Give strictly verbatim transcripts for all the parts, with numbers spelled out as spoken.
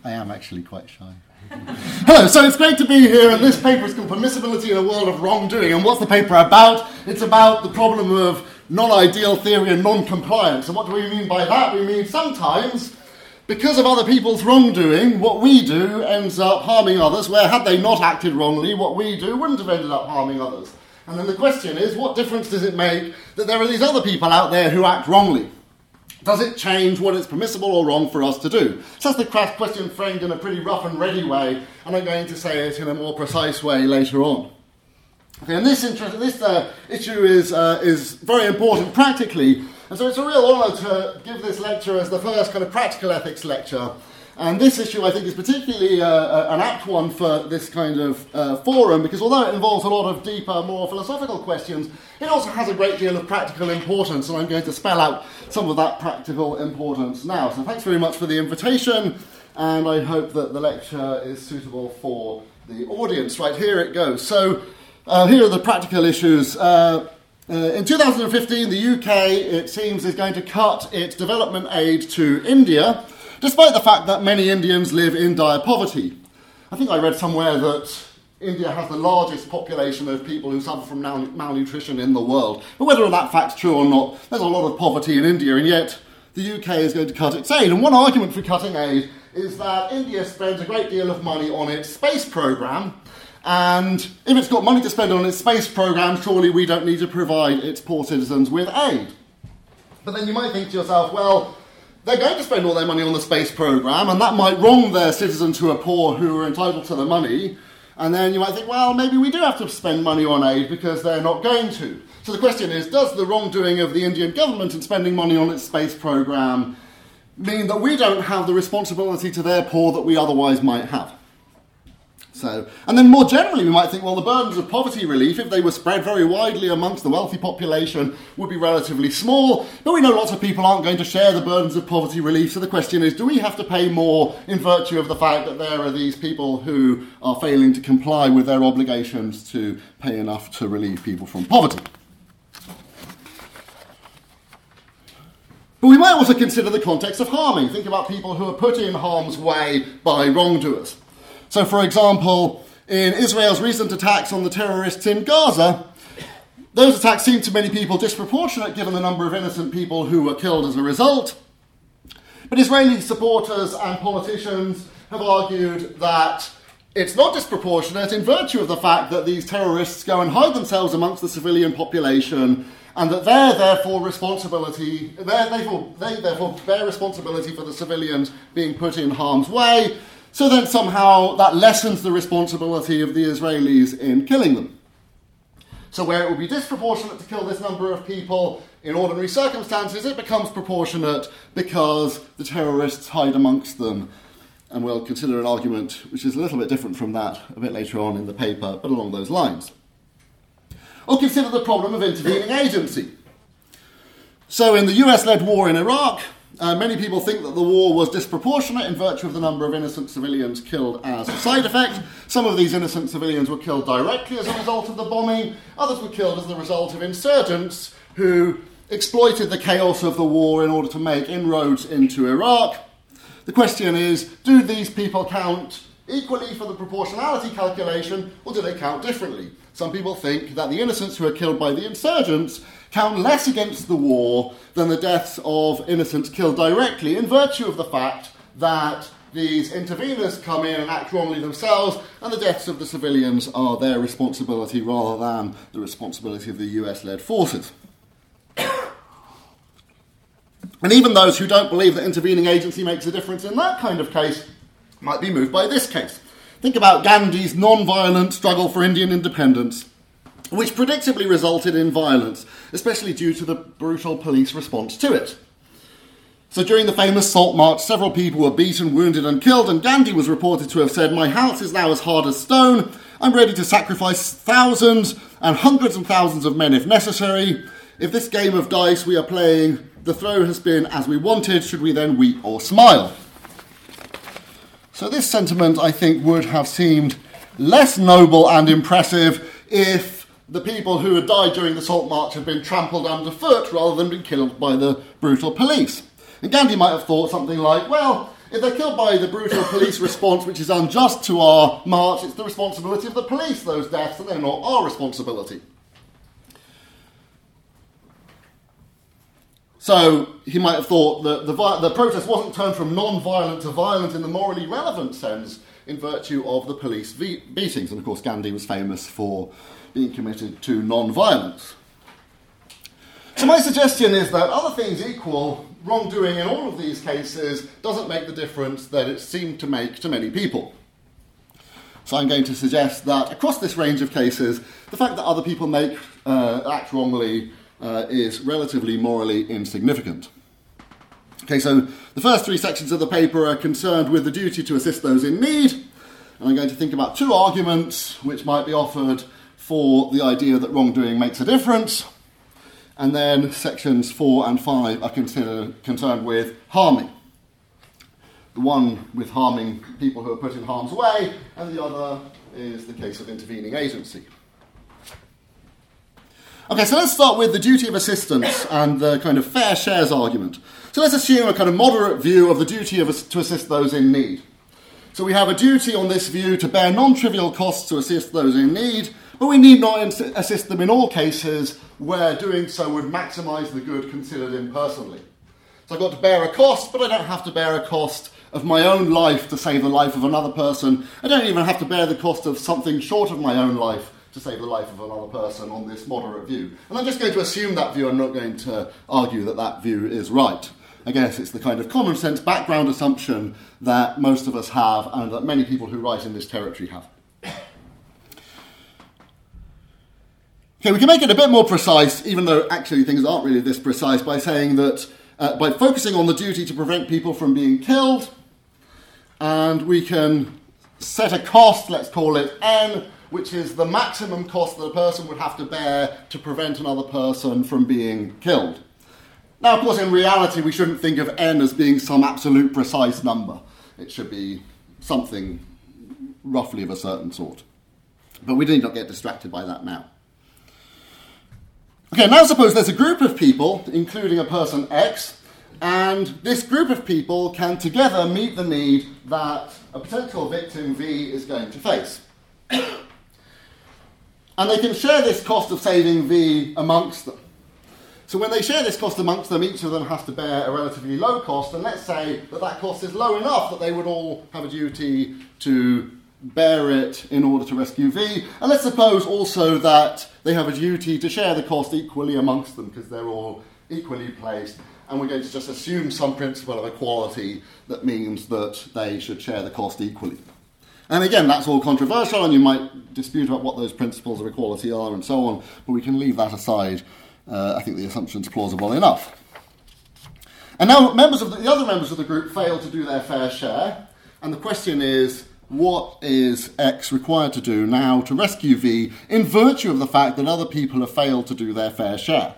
I am actually quite shy. Hello, so it's great to be here, and this paper is called Permissibility in a World of Wrongdoing. And what's the paper about? It's about the problem of non-ideal theory and non-compliance. And what do we mean by that? We mean sometimes, because of other people's wrongdoing, what we do ends up harming others, where had they not acted wrongly, what we do wouldn't have ended up harming others. And then the question is, what difference does it make that there are these other people out there who act wrongly? Does it change what is permissible or wrong for us to do? So that's the question framed in a pretty rough and ready way, and I'm going to say it in a more precise way later on. Okay, and this, interest, this uh, issue is, uh, is very important practically, and so it's a real honour to give this lecture as the first kind of practical ethics lecture. And this issue, I think, is particularly uh, an apt one for this kind of uh, forum, because although it involves a lot of deeper, more philosophical questions, it also has a great deal of practical importance, and I'm going to spell out some of that practical importance now. So thanks very much for the invitation, and I hope that the lecture is suitable for the audience. Right, here it goes. So uh, here are the practical issues. Uh, uh, in two thousand fifteen, the U K, it seems, is going to cut its development aid to India, despite the fact that many Indians live in dire poverty. I think I read somewhere that India has the largest population of people who suffer from mal- malnutrition in the world. But whether that fact's true or not, there's a lot of poverty in India, and yet the U K is going to cut its aid. And one argument for cutting aid is that India spends a great deal of money on its space programme, and if it's got money to spend on its space programme, surely we don't need to provide its poor citizens with aid. But then you might think to yourself, well, they're going to spend all their money on the space programme, and that might wrong their citizens who are poor, who are entitled to the money. And then you might think, well, maybe we do have to spend money on aid because they're not going to. So the question is, does the wrongdoing of the Indian government in spending money on its space programme mean that we don't have the responsibility to their poor that we otherwise might have? So, and then more generally, we might think, well, the burdens of poverty relief, if they were spread very widely amongst the wealthy population, would be relatively small. But we know lots of people aren't going to share the burdens of poverty relief. So the question is, do we have to pay more in virtue of the fact that there are these people who are failing to comply with their obligations to pay enough to relieve people from poverty? But we might also consider the context of harming. Think about people who are put in harm's way by wrongdoers. So, for example, in Israel's recent attacks on the terrorists in Gaza, those attacks seem to many people disproportionate given the number of innocent people who were killed as a result. But Israeli supporters and politicians have argued that it's not disproportionate in virtue of the fact that these terrorists go and hide themselves amongst the civilian population, and that they're therefore responsibility, they're, therefore, they therefore bear responsibility for the civilians being put in harm's way. So then somehow that lessens the responsibility of the Israelis in killing them. So where it would be disproportionate to kill this number of people in ordinary circumstances, it becomes proportionate because the terrorists hide amongst them. And we'll consider an argument which is a little bit different from that a bit later on in the paper, but along those lines. Or consider the problem of intervening agency. So in the U S-led war in Iraq, Uh, many people think that the war was disproportionate in virtue of the number of innocent civilians killed as a side effect. Some of these innocent civilians were killed directly as a result of the bombing. Others were killed as the result of insurgents who exploited the chaos of the war in order to make inroads into Iraq. The question is, do these people count equally for the proportionality calculation, or do they count differently? Some people think that the innocents who are killed by the insurgents count less against the war than the deaths of innocents killed directly, in virtue of the fact that these interveners come in and act wrongly themselves, and the deaths of the civilians are their responsibility rather than the responsibility of the U S-led forces. And even those who don't believe that intervening agency makes a difference in that kind of case might be moved by this case. Think about Gandhi's non-violent struggle for Indian independence, which predictably resulted in violence, especially due to the brutal police response to it. So during the famous Salt March, several people were beaten, wounded and killed, and Gandhi was reported to have said, "My house is now as hard as stone. I'm ready to sacrifice thousands and hundreds of thousands of men if necessary. If this game of dice we are playing, the throw has been as we wanted, should we then weep or smile?" So this sentiment, I think, would have seemed less noble and impressive if the people who had died during the Salt March had been trampled underfoot rather than been killed by the brutal police. And Gandhi might have thought something like, well, If they're killed by the brutal police response, which is unjust to our march, it's the responsibility of the police, those deaths, and they're not our responsibility. So he might have thought that the, the protest wasn't turned from non-violent to violent in the morally relevant sense in virtue of the police ve- beatings. And of course Gandhi was famous for being committed to non-violence. So my suggestion is that, other things equal, wrongdoing in all of these cases doesn't make the difference that it seemed to make to many people. So I'm going to suggest that across this range of cases, the fact that other people make uh, act wrongly uh, is relatively morally insignificant. Okay, so the first three sections of the paper are concerned with the duty to assist those in need, and I'm going to think about two arguments which might be offered for the idea that wrongdoing makes a difference. And then sections four and five are consider, concerned with harming. The one with harming people who are put in harm's way, and the other is the case of intervening agency. Okay, so let's start with the duty of assistance and the kind of fair shares argument. So let's assume a kind of moderate view of the duty of to assist those in need. So we have a duty on this view to bear non-trivial costs to assist those in need, but we need not ins- assist them in all cases where doing so would maximise the good considered impersonally. So I've got to bear a cost, but I don't have to bear a cost of my own life to save the life of another person. I don't even have to bear the cost of something short of my own life to save the life of another person on this moderate view. And I'm just going to assume that view. I'm not going to argue that that view is right. I guess it's the kind of common sense background assumption that most of us have and that many people who write in this territory have. Okay, we can make it a bit more precise, even though actually things aren't really this precise, by saying that uh, by focusing on the duty to prevent people from being killed, and we can set a cost, let's call it N, which is the maximum cost that a person would have to bear to prevent another person from being killed. Now, of course, in reality, we shouldn't think of N as being some absolute precise number. It should be something roughly of a certain sort. But we need not get distracted by that now. Okay, now suppose there's a group of people, including a person X, and this group of people can together meet the need that a potential victim V is going to face. And they can share this cost of saving V amongst them. So when they share this cost amongst them, each of them has to bear a relatively low cost, and let's say that that cost is low enough that they would all have a duty to bear it in order to rescue V. And let's suppose also that they have a duty to share the cost equally amongst them because they're all equally placed. And we're going to just assume some principle of equality that means that they should share the cost equally. And again, that's all controversial, and you might dispute about what those principles of equality are and so on, but we can leave that aside. Uh, I think the assumption's plausible enough. And now members of the, the other members of the group fail to do their fair share, and the question is, what is X required to do now to rescue V in virtue of the fact that other people have failed to do their fair share?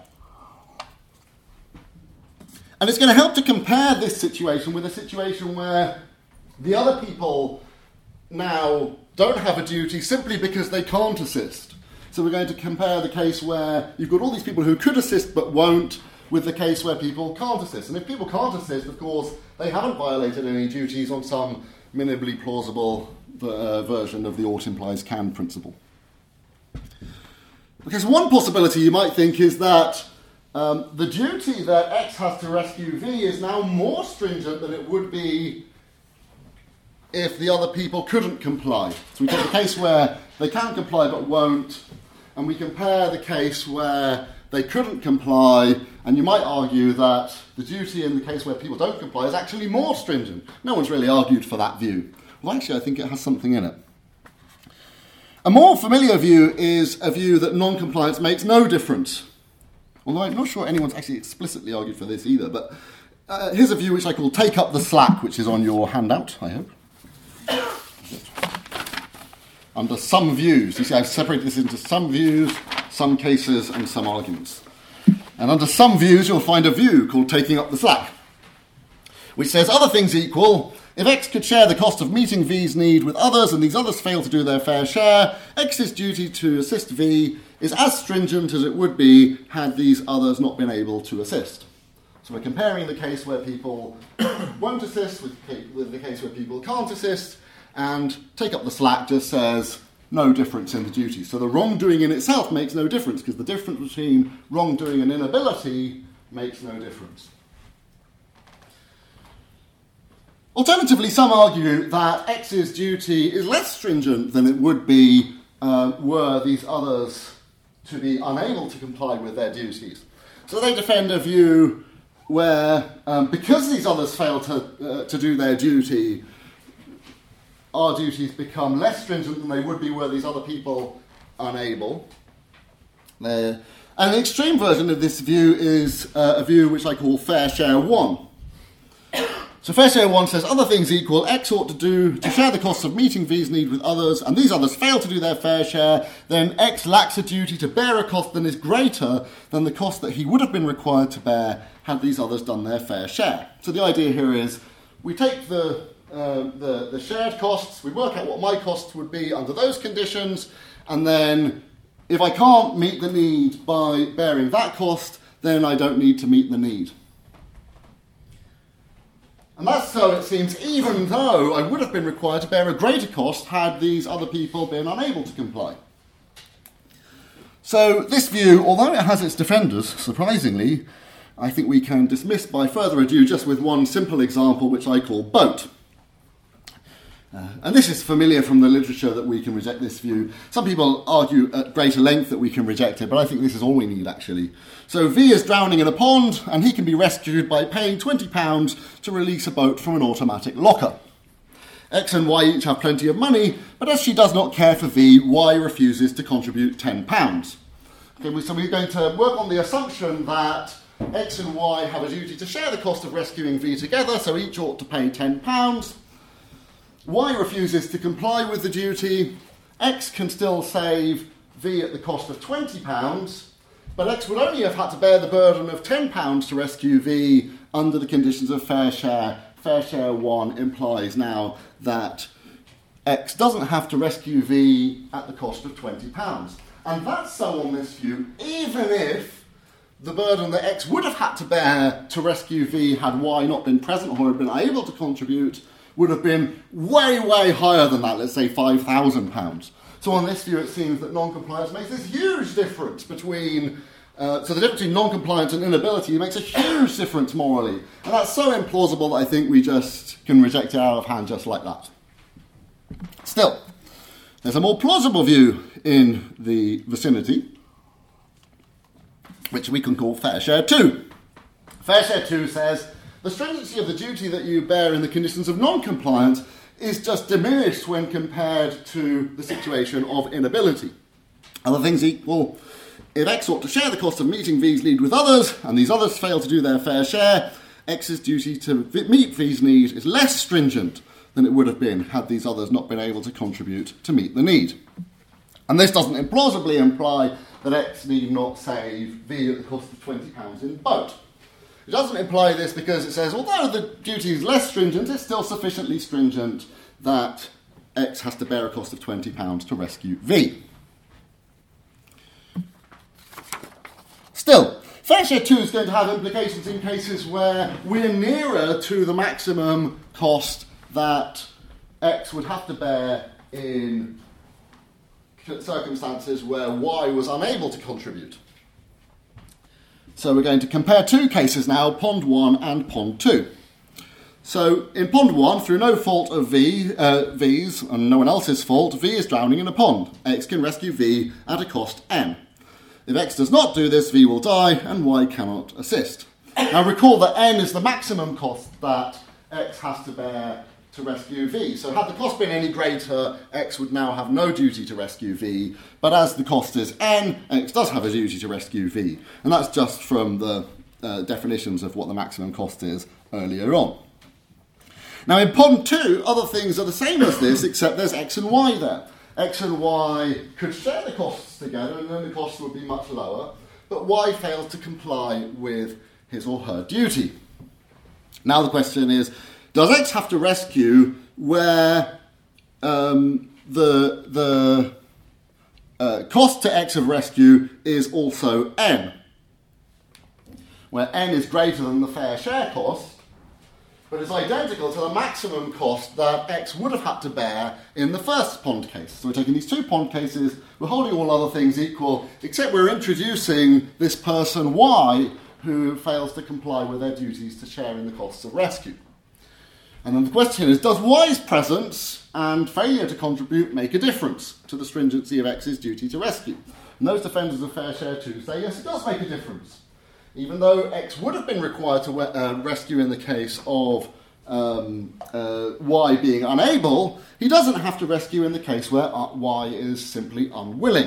And it's going to help to compare this situation with a situation where the other people now don't have a duty simply because they can't assist. So we're going to compare the case where you've got all these people who could assist but won't with the case where people can't assist. And if people can't assist, of course, they haven't violated any duties on some minimally plausible uh, version of the ought implies can principle. Because one possibility you might think is that um, the duty that X has to rescue V is now more stringent than it would be if the other people couldn't comply. So we take the case where they can comply but won't, and we compare the case where they couldn't comply, and you might argue that the duty in the case where people don't comply is actually more stringent. No one's really argued for that view. Well, actually, I think it has something in it. A more familiar view is a view that non-compliance makes no difference. Although I'm not sure anyone's actually explicitly argued for this either, but uh, here's a view which I call take up the slack, which is on your handout, I hope. Under some views. You see, I've separated this into some views, some cases, and some arguments. And under some views, you'll find a view called taking up the slack, which says, other things equal, if X could share the cost of meeting V's need with others and these others fail to do their fair share, X's duty to assist V is as stringent as it would be had these others not been able to assist. So we're comparing the case where people won't assist with, with the case where people can't assist, and take up the slack just says no difference in the duty. So the wrongdoing in itself makes no difference, because the difference between wrongdoing and inability makes no difference. Alternatively, some argue that X's duty is less stringent than it would be uh, were these others to be unable to comply with their duties. So they defend a view where, um, because these others fail to, uh, to do their duty, our duties become less stringent than they would be were these other people unable. Uh, and an extreme version of this view is uh, a view which I call fair share one. So fair share one says, other things equal, X ought to do to share the costs of meeting V's need with others, and these others fail to do their fair share, then X lacks a duty to bear a cost that is greater than the cost that he would have been required to bear had these others done their fair share. So the idea here is, we take the Uh, the, the shared costs, we work out what my costs would be under those conditions, and then if I can't meet the need by bearing that cost, then I don't need to meet the need. And that's so, it seems, even though I would have been required to bear a greater cost had these other people been unable to comply. So this view, although it has its defenders, surprisingly, I think we can dismiss by further ado just with one simple example, which I call boat. Uh, and this is familiar from the literature that we can reject this view. Some people argue at greater length that we can reject it, but I think this is all we need, actually. So V is drowning in a pond, and he can be rescued by paying twenty pounds to release a boat from an automatic locker. X and Y each have plenty of money, but as she does not care for V, Y refuses to contribute ten pounds. Okay, so we're going to work on the assumption that X and Y have a duty to share the cost of rescuing V together, so each ought to pay ten pounds. Y refuses to comply with the duty. X can still save V at the cost of twenty pounds, but X would only have had to bear the burden of ten pounds to rescue V under the conditions of fair share. Fair share one implies now that X doesn't have to rescue V at the cost of twenty pounds. And that's so on this view, even if the burden that X would have had to bear to rescue V had Y not been present or had been able to contribute would have been way, way higher than that, let's say five thousand pounds. So on this view, it seems that non-compliance makes this huge difference between... Uh, so the difference between non-compliance and inability makes a huge difference morally. And that's so implausible that I think we just can reject it out of hand just like that. Still, there's a more plausible view in the vicinity, which we can call fair share two. Fair share two says, the stringency of the duty that you bear in the conditions of non-compliance is just diminished when compared to the situation of inability. Other things equal, if X ought to share the cost of meeting V's need with others, and these others fail to do their fair share, X's duty to meet V's need is less stringent than it would have been had these others not been able to contribute to meet the need. And this doesn't implausibly imply that X need not save V at the cost of twenty pounds in boat. It doesn't imply this because it says, although the duty is less stringent, it's still sufficiently stringent that X has to bear a cost of twenty pounds to rescue V. Still, fair share two is going to have implications in cases where we're nearer to the maximum cost that X would have to bear in circumstances where Y was unable to contribute. So we're going to compare two cases now, pond one and pond two. So in pond one, through no fault of V, uh, V's and no one else's fault, V is drowning in a pond. X can rescue V at a cost N. If X does not do this, V will die and Y cannot assist. Now recall that N is the maximum cost that X has to bear to rescue V. So had the cost been any greater, X would now have no duty to rescue V. But as the cost is N, X does have a duty to rescue V. And that's just from the uh, definitions of what the maximum cost is earlier on. Now in pond two, other things are the same as this, except there's X and Y there. X and Y could share the costs together, and then the costs would be much lower. But Y fails to comply with his or her duty. Now the question is, does X have to rescue where um, the, the uh, cost to X of rescue is also N? where n is greater than the fair share cost, but is identical to the maximum cost that x would have had to bear in the first pond case. So we're taking these two pond cases, we're holding all other things equal, except we're introducing this person y who fails to comply with their duties to share in the costs of rescue. And then the question is, does y's presence and failure to contribute make a difference to the stringency of x's duty to rescue? And those defenders of fair share two say, yes, it does make a difference. Even though x would have been required to uh, rescue in the case of um, uh, y being unable, he doesn't have to rescue in the case where y is simply unwilling.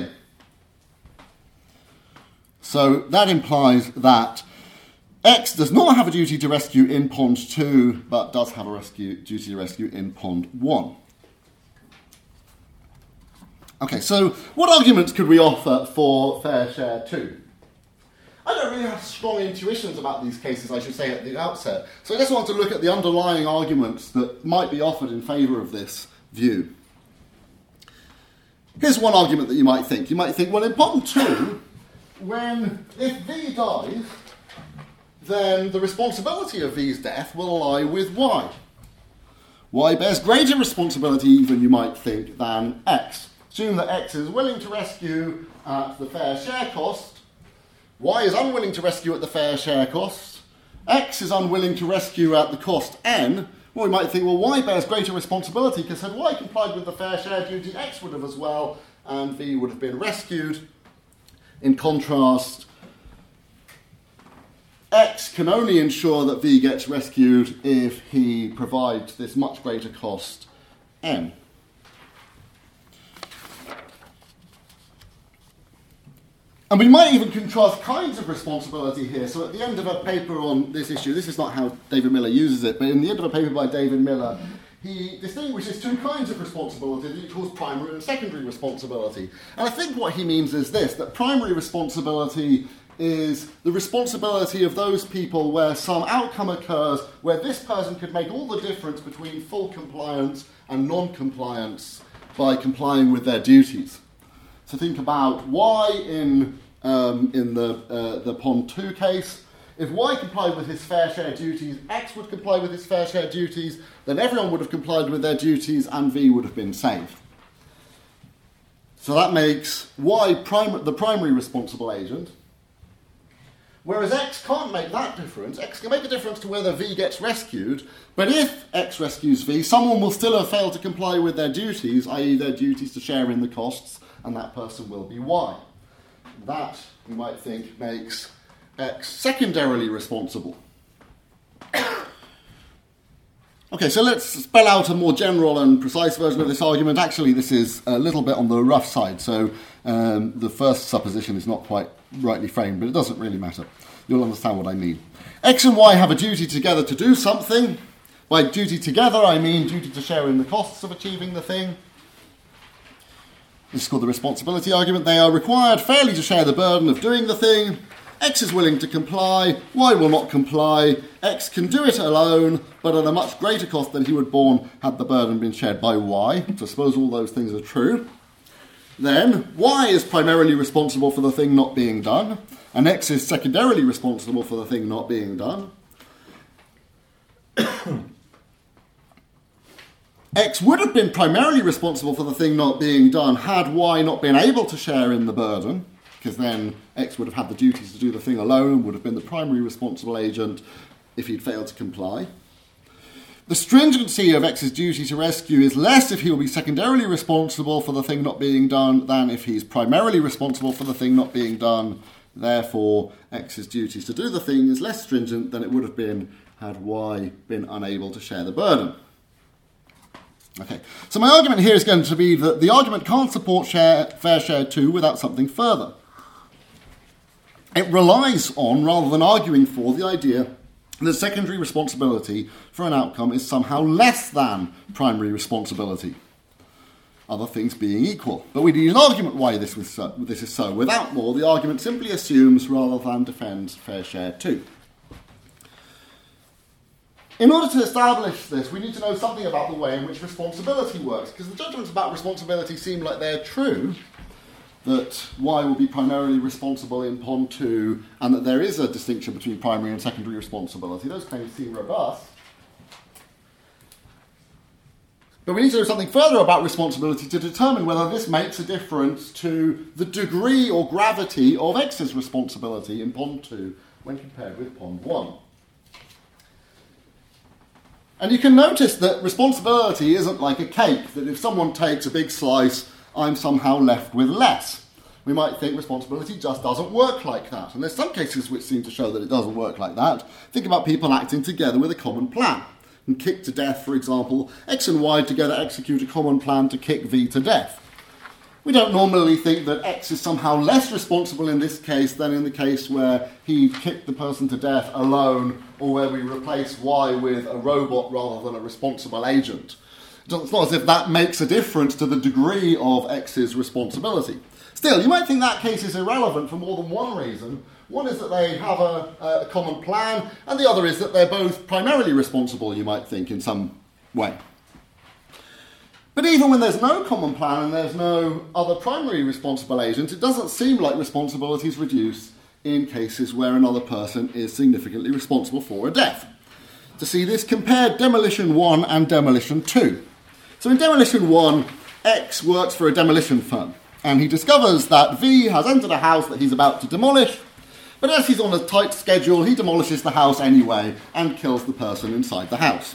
So that implies that x does not have a duty to rescue in pond two, but does have a rescue, duty to rescue in pond one. Okay, so what arguments could we offer for fair share two? I don't really have strong intuitions about these cases, I should say, at the outset. So I just want to look at the underlying arguments that might be offered in favour of this view. Here's one argument that you might think. You might think, well, in pond two, when, if V dies, then the responsibility of V's death will lie with Y. Y bears greater responsibility, even you might think, than X. Assume that X is willing to rescue at the fair share cost, Y is unwilling to rescue at the fair share cost, X is unwilling to rescue at the cost N. Well, we might think, well, Y bears greater responsibility because had Y complied with the fair share duty, X would have as well, and V would have been rescued. In contrast, X can only ensure that V gets rescued if he provides this much greater cost N. And we might even contrast kinds of responsibility here. So at the end of a paper on this issue, this is not how David Miller uses it, but in the end of a paper by David Miller, he distinguishes two kinds of responsibility that he calls primary and secondary responsibility. And I think what he means is this, that primary responsibility is the responsibility of those people where some outcome occurs where this person could make all the difference between full compliance and non-compliance by complying with their duties. So think about Y in um, in the uh, the pond two case. If Y complied with his fair share duties, X would comply with his fair share duties, then everyone would have complied with their duties and V would have been saved. So that makes Y prim- the primary responsible agent, whereas X can't make that difference. X can make a difference to whether V gets rescued, but if X rescues V, someone will still have failed to comply with their duties, that is their duties to share in the costs, and that person will be Y. That, you might think, makes X secondarily responsible. Okay, so let's spell out a more general and precise version of this argument. Actually, this is a little bit on the rough side, so um, the first supposition is not quite rightly framed, but it doesn't really matter. You'll understand what I mean. X and Y have a duty together to do something. By duty together, I mean duty to share in the costs of achieving the thing. This is called the responsibility argument. They are required fairly to share the burden of doing the thing. X is willing to comply, Y will not comply. X can do it alone, but at a much greater cost than he would have borne had the burden been shared by Y. So suppose all those things are true. Then Y is primarily responsible for the thing not being done, and X is secondarily responsible for the thing not being done. X would have been primarily responsible for the thing not being done had Y not been able to share in the burden, because then X would have had the duties to do the thing alone and would have been the primary responsible agent if he'd failed to comply. The stringency of X's duty to rescue is less if he will be secondarily responsible for the thing not being done than if he's primarily responsible for the thing not being done. Therefore, X's duties to do the thing is less stringent than it would have been had Y been unable to share the burden. Okay, so my argument here is going to be that the argument can't support share, fair share two without something further. It relies on, rather than arguing for, the idea that secondary responsibility for an outcome is somehow less than primary responsibility, other things being equal. But we need an argument why this, was so, this is so. Without more, the argument simply assumes rather than defends fair share two. In order to establish this, we need to know something about the way in which responsibility works, because the judgments about responsibility seem like they're true. that Y will be primarily responsible in Pond two, and that there is a distinction between primary and secondary responsibility. Those claims seem robust. But we need to know something further about responsibility to determine whether this makes a difference to the degree or gravity of X's responsibility in Pond two when compared with Pond one. And you can notice that responsibility isn't like a cake, that if someone takes a big slice, I'm somehow left with less. We might think responsibility just doesn't work like that. And there's some cases which seem to show that it doesn't work like that. Think about people acting together with a common plan. And kick to death, for example, X and Y together execute a common plan to kick V to death. We don't normally think that X is somehow less responsible in this case than in the case where he kicked the person to death alone, or where we replace Y with a robot rather than a responsible agent. It's not as if that makes a difference to the degree of X's responsibility. Still, you might think that case is irrelevant for more than one reason. One is that they have a, a common plan, and the other is that they're both primarily responsible, you might think, in some way. But even when there's no common plan and there's no other primary responsible agent, it doesn't seem like responsibility is reduced in cases where another person is significantly responsible for a death. To see this, compare Demolition one and Demolition two. So in Demolition one, X works for a demolition firm, and he discovers that V has entered a house that he's about to demolish, but as he's on a tight schedule, he demolishes the house anyway and kills the person inside the house.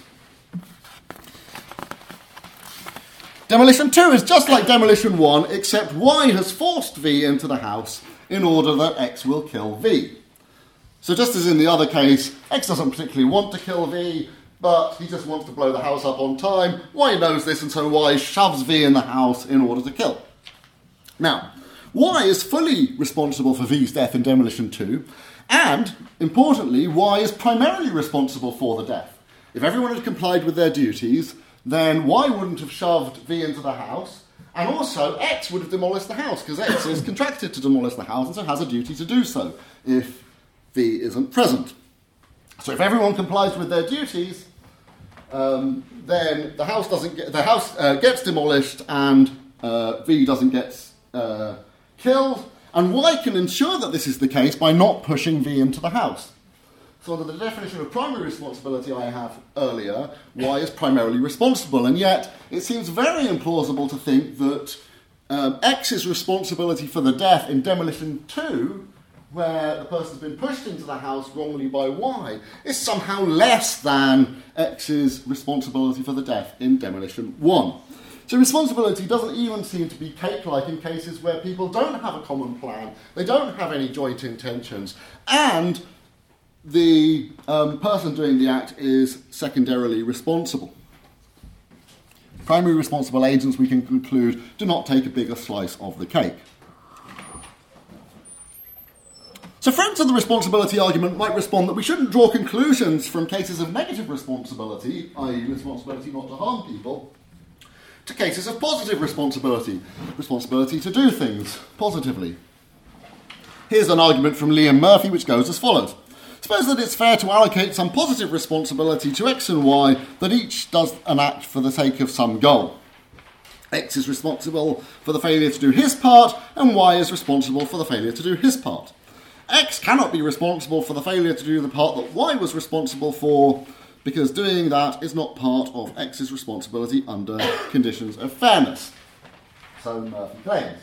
Demolition two is just like Demolition one, except Y has forced V into the house in order that X will kill V. So just as in the other case, X doesn't particularly want to kill V, but he just wants to blow the house up on time. Y knows this, and so Y shoves V in the house in order to kill. Now, Y is fully responsible for V's death in Demolition two, and, importantly, Y is primarily responsible for the death. If everyone had complied with their duties, then Y wouldn't have shoved V into the house, and also X would have demolished the house, because X is contracted to demolish the house and so has a duty to do so if V isn't present. So if everyone complies with their duties, um, then the house doesn't get, the house uh, gets demolished and uh, V doesn't get uh, killed, and Y can ensure that this is the case by not pushing V into the house. So under the definition of primary responsibility I have earlier, Y is primarily responsible, and yet it seems very implausible to think that um, X's responsibility for the death in Demolition two, where the person's been pushed into the house wrongly by Y, is somehow less than X's responsibility for the death in Demolition one. So responsibility doesn't even seem to be cake-like in cases where people don't have a common plan, they don't have any joint intentions, and the um, person doing the act is secondarily responsible. Primary responsible agents, we can conclude, do not take a bigger slice of the cake. So friends of the responsibility argument might respond that we shouldn't draw conclusions from cases of negative responsibility, that is responsibility not to harm people, to cases of positive responsibility, responsibility to do things positively. Here's an argument from Liam Murphy which goes as follows. Suppose that it's fair to allocate some positive responsibility to X and Y, that each does an act for the sake of some goal. X is responsible for the failure to do his part, and Y is responsible for the failure to do his part. X cannot be responsible for the failure to do the part that Y was responsible for, because doing that is not part of X's responsibility under conditions of fairness. So Murphy claims.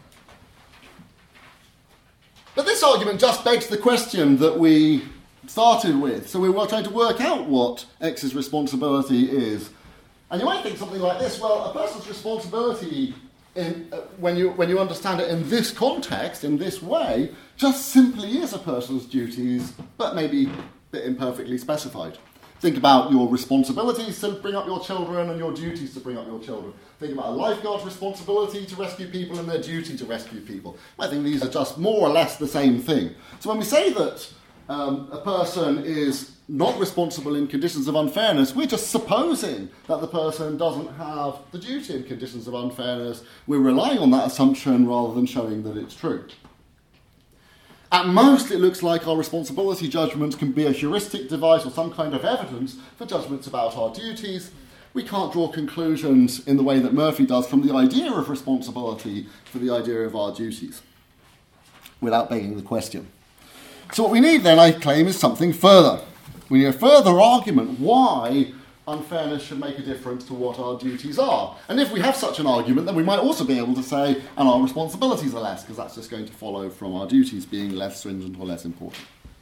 But this argument just begs the question that we started with. So we were trying to work out what X's responsibility is. And you might think something like this, well, a person's responsibility, in, uh, when you when you understand it in this context, in this way, just simply is a person's duties, but maybe a bit imperfectly specified. Think about your responsibilities to bring up your children and your duties to bring up your children. Think about a lifeguard's responsibility to rescue people and their duty to rescue people. I think these are just more or less the same thing. So when we say that um, a person is not responsible in conditions of unfairness, we're just supposing that the person doesn't have the duty in conditions of unfairness. We're relying on that assumption rather than showing that it's true. At most, it looks like our responsibility judgment can be a heuristic device or some kind of evidence for judgments about our duties. we can't draw conclusions in the way that Murphy does from the idea of responsibility for the idea of our duties, without begging the question. So what we need then, I claim, is something further. We need a further argument why unfairness should make a difference to what our duties are. And if we have such an argument, then we might also be able to say, and our responsibilities are less, because that's just going to follow from our duties being less stringent or less important.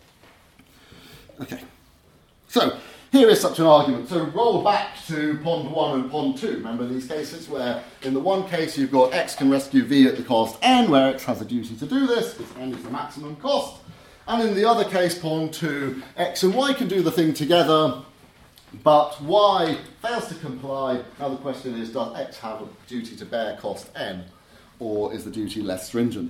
Okay. So, here is such an argument. So roll back to pond one and pond two. Remember these cases where in the one case you've got x can rescue v at the cost n, where x has a duty to do this, because n is the maximum cost. And in the other case, pond two, x and y can do the thing together, but y fails to comply. Now the question is, does x have a duty to bear cost n, or is the duty less stringent?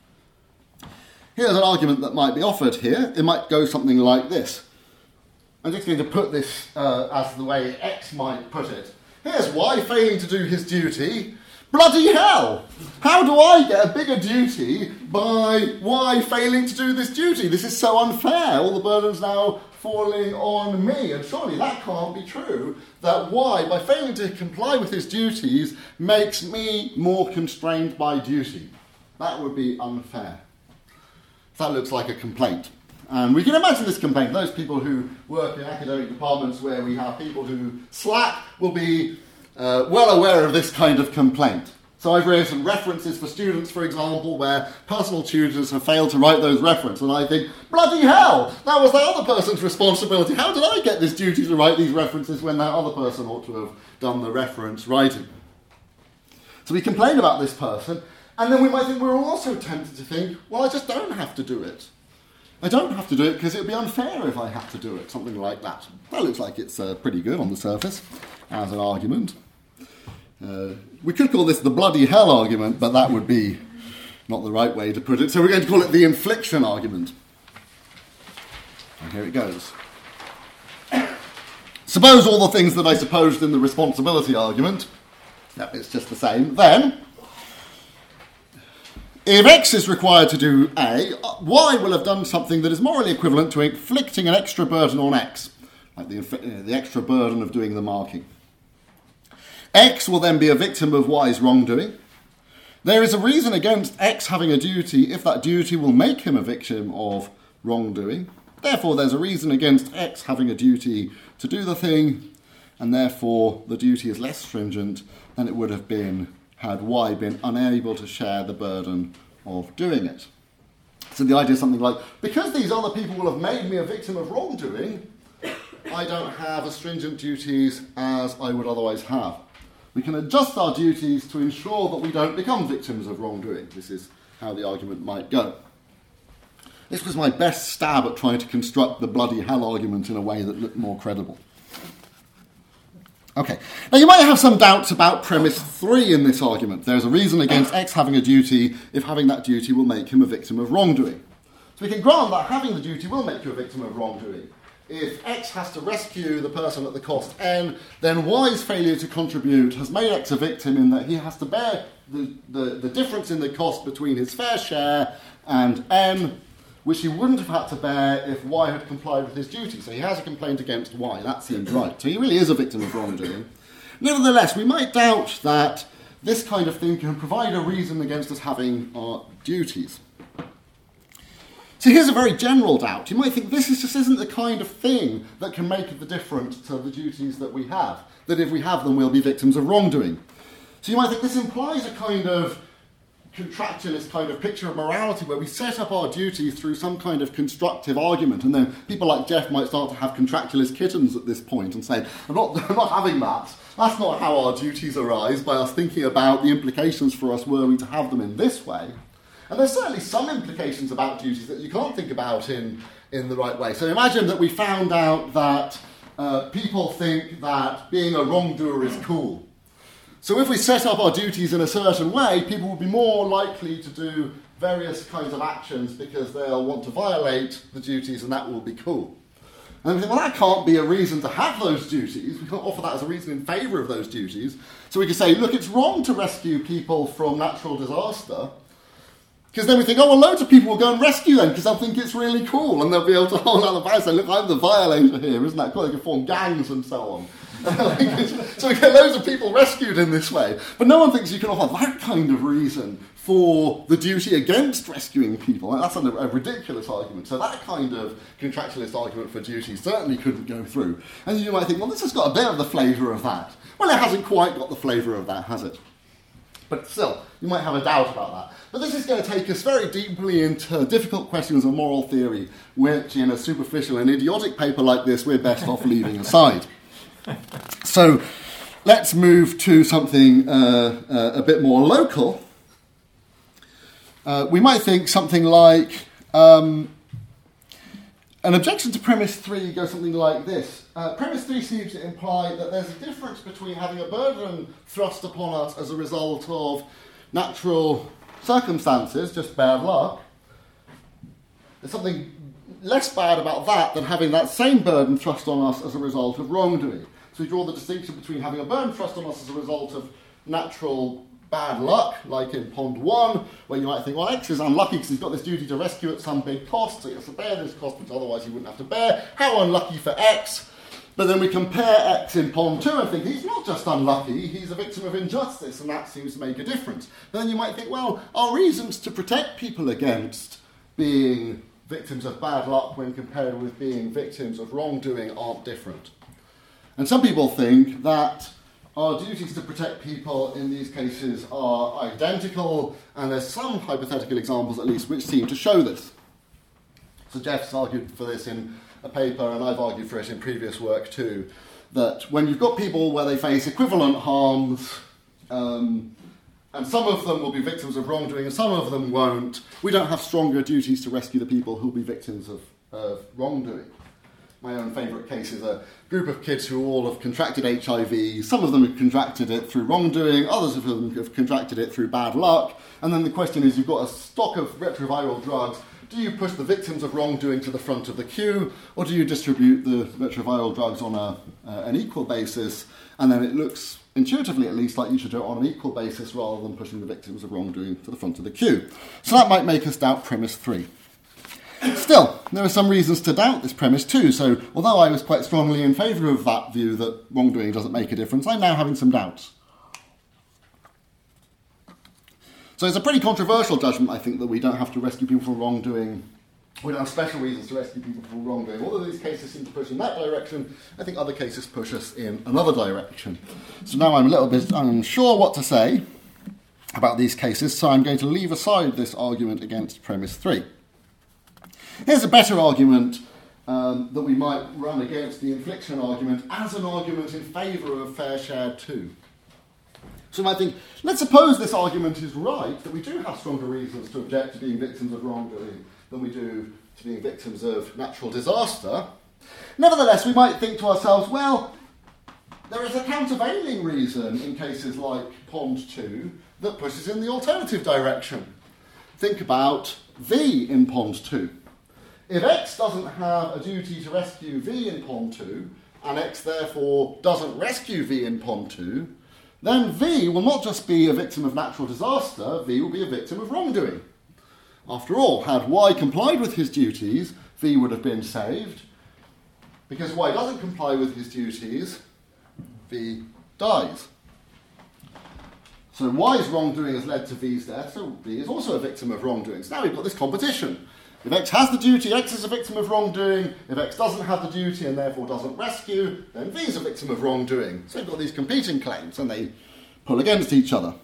Here's an argument that might be offered here. It might go something like this. I'm just going to put this uh, as the way X might put it. Here's Y failing to do his duty. Bloody hell! How do I get a bigger duty by Y failing to do this duty? This is so unfair. All the burden's now falling on me. And surely that can't be true, that Y, by failing to comply with his duties, makes me more constrained by duty. That would be unfair. That looks like a complaint. And we can imagine this complaint. Those people who work in academic departments where we have people who slack will be uh, well aware of this kind of complaint. So I've raised some references for students, for example, where personal tutors have failed to write those references. And I think, bloody hell, that was that other person's responsibility. How did I get this duty to write these references when that other person ought to have done the reference writing? So we complain about this person, and then we might think we're also tempted to think, well, I just don't have to do it. I don't have to do it because it would be unfair if I had to do it, something like that. That looks like it's uh, pretty good on the surface as an argument. Uh, we could call this the bloody hell argument, but that would be not the right way to put it. So we're going to call it the infliction argument. And here it goes. Suppose all the things that I supposed in the responsibility argument, no, it's just the same, then if X is required to do A, Y will have done something that is morally equivalent to inflicting an extra burden on X, like the, the extra burden of doing the marking. X will then be a victim of Y's wrongdoing. There is a reason against X having a duty if that duty will make him a victim of wrongdoing. Therefore, there's a reason against X having a duty to do the thing, and therefore the duty is less stringent than it would have been had Y been unable to share the burden of doing it. So the idea is something like, because these other people will have made me a victim of wrongdoing, I don't have as stringent duties as I would otherwise have. We can adjust our duties to ensure that we don't become victims of wrongdoing. This is how the argument might go. This was my best stab at trying to construct the bloody hell argument in a way that looked more credible. Okay, now you might have some doubts about premise three in this argument. There's a reason against X having a duty if having that duty will make him a victim of wrongdoing. So we can grant that having the duty will make you a victim of wrongdoing. If X has to rescue the person at the cost N, then Y's failure to contribute has made X a victim in that he has to bear the, the, the difference in the cost between his fair share and N, which he wouldn't have had to bear if Y had complied with his duty. So he has a complaint against Y. That seems right. So he really is a victim of wrongdoing. Nevertheless, we might doubt that this kind of thing can provide a reason against us having our duties. So here's a very general doubt. You might think this is just isn't the kind of thing that can make the difference to the duties that we have, that if we have them, we'll be victims of wrongdoing. So you might think this implies a kind of contractualist kind of picture of morality where we set up our duties through some kind of constructive argument, and then people like Jeff might start to have contractualist kittens at this point and say, I'm not, I'm not having that. That's not how our duties arise, by us thinking about the implications for us were we to have them in this way. And there's certainly some implications about duties that you can't think about in, in the right way. So imagine that we found out that uh, people think that being a wrongdoer is cool. So if we set up our duties in a certain way, people will be more likely to do various kinds of actions because they'll want to violate the duties, and that will be cool. And we think, well, that can't be a reason to have those duties. We can't offer that as a reason in favour of those duties. So we can say, look, it's wrong to rescue people from natural disaster, because then we think, oh, well, loads of people will go and rescue them because they'll think it's really cool, and they'll be able to hold out the fire and say, look, I'm the violator here, isn't that cool? They can form gangs and so on. So we get loads of people rescued in this way. But no one thinks you can offer that kind of reason for the duty against rescuing people. That's a, a ridiculous argument. So that kind of contractualist argument for duty certainly couldn't go through. And you might think, well, this has got a bit of the flavour of that. Well, it hasn't quite got the flavour of that, has it? But still, you might have a doubt about that. But this is going to take us very deeply into difficult questions of moral theory, which in a superficial and idiotic paper like this, we're best off leaving aside. So let's move to something uh, uh, a bit more local. Uh, we might think something like, um, an objection to premise three goes something like this. Uh, premise three seems to imply that there's a difference between having a burden thrust upon us as a result of natural circumstances, just bad luck. There's something less bad about that than having that same burden thrust on us as a result of wrongdoing. So we draw the distinction between having a burden thrust on us as a result of natural bad luck, like in Pond one, where you might think, well, X is unlucky because he's got this duty to rescue at some big cost, so he has to bear this cost, which otherwise he wouldn't have to bear. How unlucky for X. But then we compare X in Pond two and think, he's not just unlucky, he's a victim of injustice, and that seems to make a difference. But then you might think, well, our reasons to protect people against being victims of bad luck when compared with being victims of wrongdoing aren't different. And some people think that our duties to protect people in these cases are identical, and there's some hypothetical examples at least which seem to show this. So Jeff's argued for this in a paper, and I've argued for it in previous work too, that when you've got people where they face equivalent harms, um, and some of them will be victims of wrongdoing and some of them won't, we don't have stronger duties to rescue the people who will be victims of, of wrongdoing. My own favourite case is a group of kids who all have contracted H I V. Some of them have contracted it through wrongdoing, others of them have contracted it through bad luck. And then the question is, you've got a stock of retroviral drugs. Do you push the victims of wrongdoing to the front of the queue, or do you distribute the retroviral drugs on a, uh, an equal basis? And then it looks, intuitively at least, like you should do it on an equal basis rather than pushing the victims of wrongdoing to the front of the queue. So that might make us doubt premise three. Still, there are some reasons to doubt this premise too, so although I was quite strongly in favour of that view that wrongdoing doesn't make a difference, I'm now having some doubts. So it's a pretty controversial judgment, I think, that we don't have to rescue people from wrongdoing. We don't have special reasons to rescue people from wrongdoing. Although these cases seem to push in that direction, I think other cases push us in another direction. So now I'm a little bit unsure what to say about these cases, so I'm going to leave aside this argument against premise three. Here's a better argument um, that we might run against the infliction argument as an argument in favour of fair share too. So you might think, let's suppose this argument is right, that we do have stronger reasons to object to being victims of wrongdoing than we do to being victims of natural disaster. Nevertheless, we might think to ourselves, well, there is a countervailing reason in cases like Pond two that pushes in the alternative direction. Think about V in Pond two. If X doesn't have a duty to rescue V in Pond two, and X therefore doesn't rescue V in Pond two, then V will not just be a victim of natural disaster, V will be a victim of wrongdoing. After all, had Y complied with his duties, V would have been saved. Because Y doesn't comply with his duties, V dies. So Y's wrongdoing has led to V's death, so V is also a victim of wrongdoing. So now we've got this competition. If X has the duty, X is a victim of wrongdoing. If X doesn't have the duty and therefore doesn't rescue, then V is a victim of wrongdoing. So we've got these competing claims and they pull against each other.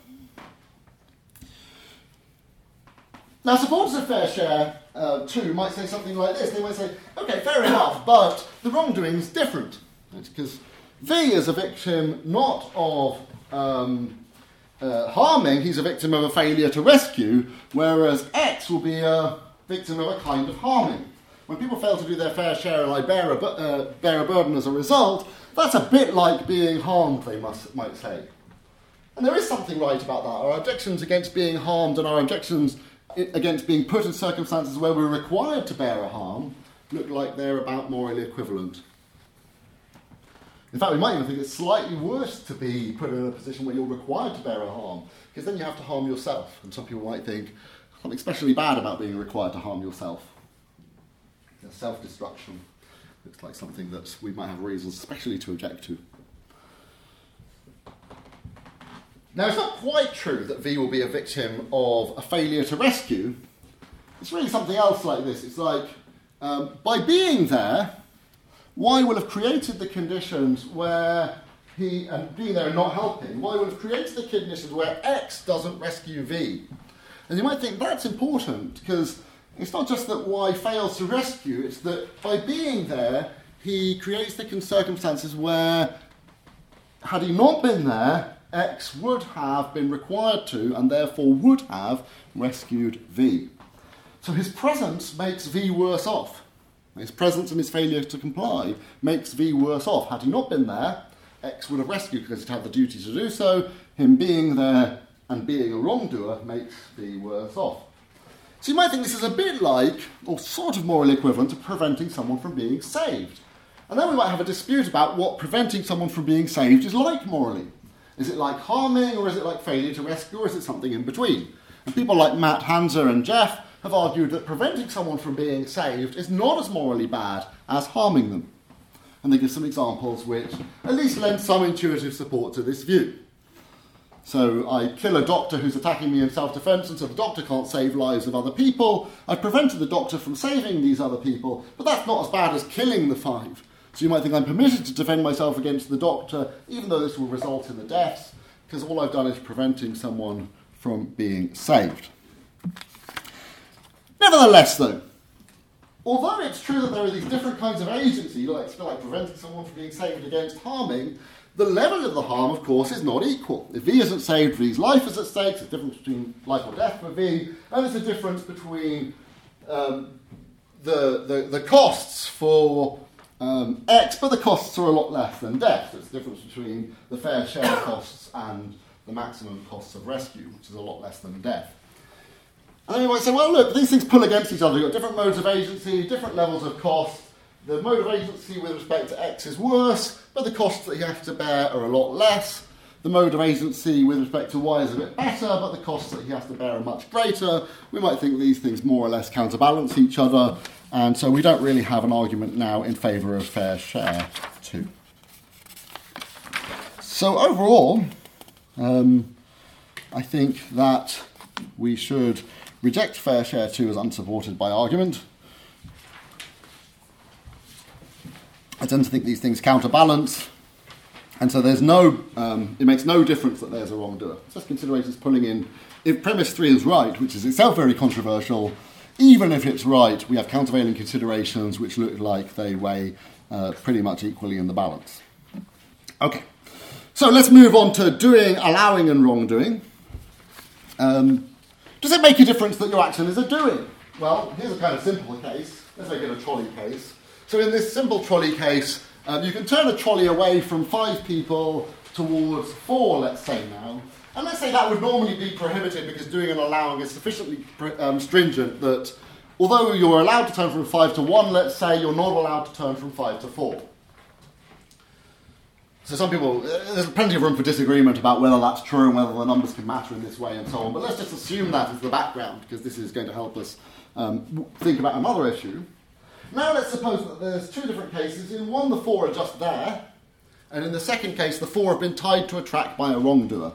Now supporters of fair share uh, too might say something like this. They might say, okay, fair enough, but the wrongdoing is different. Because V is a victim not of um, uh, harming, he's a victim of a failure to rescue, whereas X will be a victim of a kind of harming. When people fail to do their fair share and I bear a, uh, bear a burden as a result, that's a bit like being harmed, they must, might say. And there is something right about that. Our objections against being harmed and our objections against being put in circumstances where we're required to bear a harm look like they're about morally equivalent. In fact, we might even think it's slightly worse to be put in a position where you're required to bear a harm, because then you have to harm yourself. And some people might think, something especially bad about being required to harm yourself. Self-destruction looks like something that we might have reasons especially to object to. Now, it's not quite true that V will be a victim of a failure to rescue. It's really something else like this. It's like, um, by being there, Y will have created the conditions where he, and being there and not helping, Y will have created the conditions where X doesn't rescue V. And you might think that's important, because it's not just that Y fails to rescue, it's that by being there, he creates the circumstances where, had he not been there, X would have been required to, and therefore would have, rescued V. So his presence makes V worse off. His presence and his failure to comply makes V worse off. Had he not been there, X would have rescued because he'd have the duty to do so. Him being there and being a wrongdoer makes V worse off. So you might think this is a bit like, or sort of morally equivalent to preventing someone from being saved. And then we might have a dispute about what preventing someone from being saved is like morally. Is it like harming, or is it like failure to rescue, or is it something in between? And people like Matt Hanser and Jeff have argued that preventing someone from being saved is not as morally bad as harming them. And they give some examples which at least lend some intuitive support to this view. So I kill a doctor who's attacking me in self-defense, and so the doctor can't save lives of other people. I've prevented the doctor from saving these other people, but that's not as bad as killing the five. So you might think I'm permitted to defend myself against the doctor, even though this will result in the deaths, because all I've done is preventing someone from being saved. Nevertheless, though, although it's true that there are these different kinds of agency, like, like preventing someone from being saved against harming, the level of the harm, of course, is not equal. If V isn't saved, V's life is at stake. There's a difference between life or death for V, and there's a difference between um, the, the the costs for um, X, but the costs are a lot less than death. There's a difference between the fair share costs and the maximum costs of rescue, which is a lot less than death. And then you might say, well, look, these things pull against each other. You've got different modes of agency, different levels of cost. The mode of agency with respect to X is worse, but the costs that you have to bear are a lot less. The mode of agency with respect to Y is a bit better, but the costs that he has to bear are much greater. We might think these things more or less counterbalance each other, and so we don't really have an argument now in favour of fair share too. So overall, um, I think that we should reject fair share two as unsupported by argument. I tend to think these things counterbalance, and so there's no, um, it makes no difference that there's a wrongdoer. Just considerations pulling in, if premise three is right, which is itself very controversial, even if it's right, we have countervailing considerations which look like they weigh uh, pretty much equally in the balance. Okay, so let's move on to doing, allowing, and wrongdoing. Um, does it make a difference that your action is a doing? Well, here's a kind of simple case. Let's make it a trolley case. So in this simple trolley case, um, you can turn a trolley away from five people towards four, let's say now. And let's say that would normally be prohibited because doing and allowing is sufficiently um, stringent that although you're allowed to turn from five to one, let's say, you're not allowed to turn from five to four. So some people, there's plenty of room for disagreement about whether that's true and whether the numbers can matter in this way and so on. But let's just assume that as the background, because this is going to help us um, think about another issue. Now let's suppose that there's two different cases. In one, the four are just there, and in the second case, the four have been tied to a track by a wrongdoer.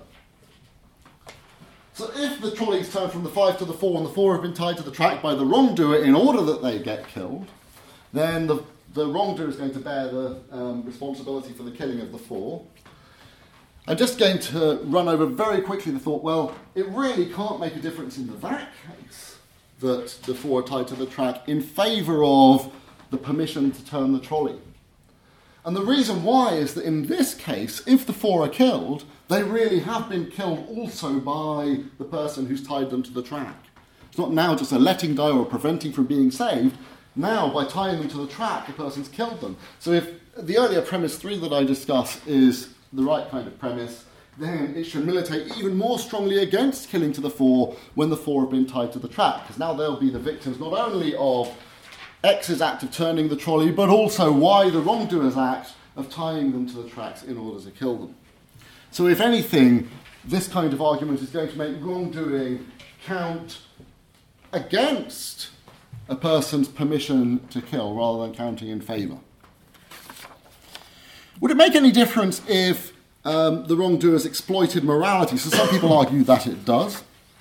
So if the trolleys turn from the five to the four, and the four have been tied to the track by the wrongdoer in order that they get killed, then the, the wrongdoer is going to bear the um, responsibility for the killing of the four. I'm just going to run over very quickly the thought, well, it really can't make a difference in that case that the four are tied to the track in favour of the permission to turn the trolley. And the reason why is that in this case, if the four are killed, they really have been killed also by the person who's tied them to the track. It's not now just a letting go or preventing from being saved. Now, by tying them to the track, the person's killed them. So if the earlier premise three that I discussed is the right kind of premise, then it should militate even more strongly against killing to the four when the four have been tied to the track, because now they'll be the victims not only of X's act of turning the trolley, but also Y, the wrongdoer's act of tying them to the tracks in order to kill them. So if anything, this kind of argument is going to make wrongdoing count against a person's permission to kill rather than counting in favour. Would it make any difference if um, the wrongdoers exploited morality. So some people argue that it does.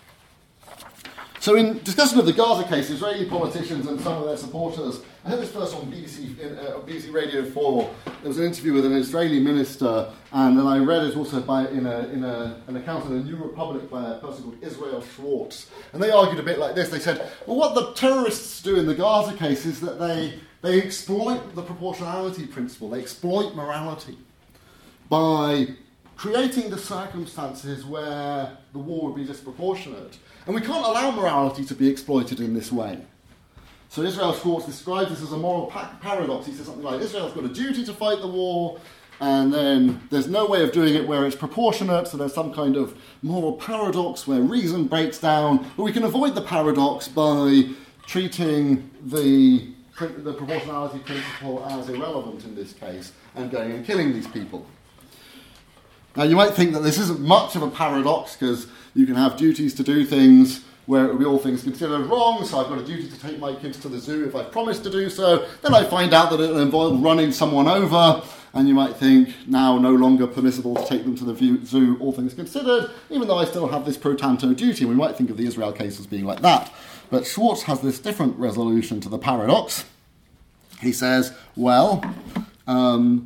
So in discussion of the Gaza case, Israeli politicians and some of their supporters, I heard this first on B B C, in, uh, B B C Radio four. There was an interview with an Israeli minister, and then I read it also by in, a, in a, an account in the New Republic by a person called Israel Schwartz. And they argued a bit like this. They said, well, what the terrorists do in the Gaza case is that they, they exploit the proportionality principle. They exploit morality by creating the circumstances where the war would be disproportionate. And we can't allow morality to be exploited in this way. So Israel Schwartz describes this as a moral pa- paradox. He says something like, Israel's got a duty to fight the war, and then there's no way of doing it where it's proportionate, so there's some kind of moral paradox where reason breaks down, but we can avoid the paradox by treating the, the proportionality principle as irrelevant in this case, and going and killing these people. Now, you might think that this isn't much of a paradox, because you can have duties to do things where it would be all things considered wrong, so I've got a duty to take my kids to the zoo if I've promised to do so. Then I find out that it'll involve running someone over, and you might think, now no longer permissible to take them to the view, zoo, all things considered, even though I still have this pro tanto duty. We might think of the Israel case as being like that. But Schwartz has this different resolution to the paradox. He says, well, um...